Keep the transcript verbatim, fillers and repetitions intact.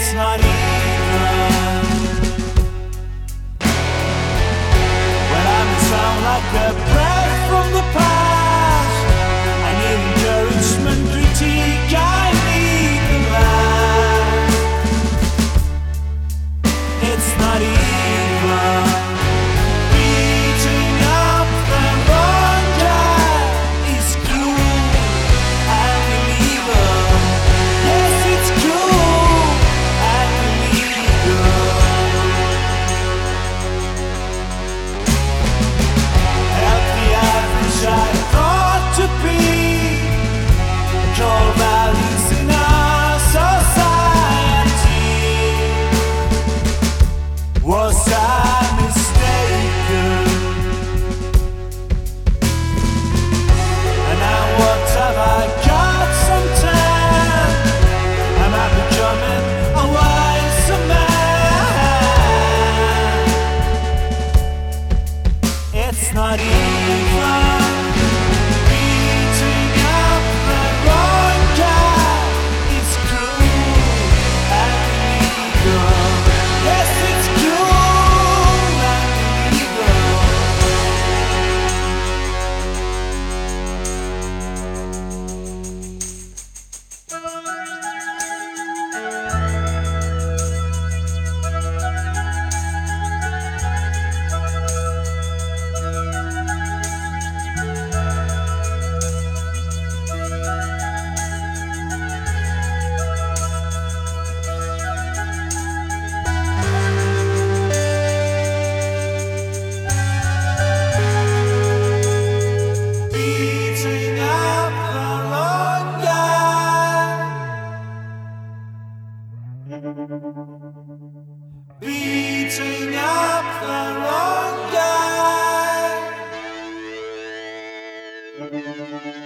It's not even when I'm sound like a breath from the past. I need encouragement, critique, I need the last. It's not even beating up the wrong guy is cruel and illegal. Yes, it's cruel and illegal. At the average I thought to be core values in our society. Was I mistaken? And now what have I got? Some time. Am I becoming a wiser man? It's not even beating up the wrong guy. It's cruel and illegal. Yes, it's cruel and illegal. Beating up the wrong guy. Beating up the wrong guy.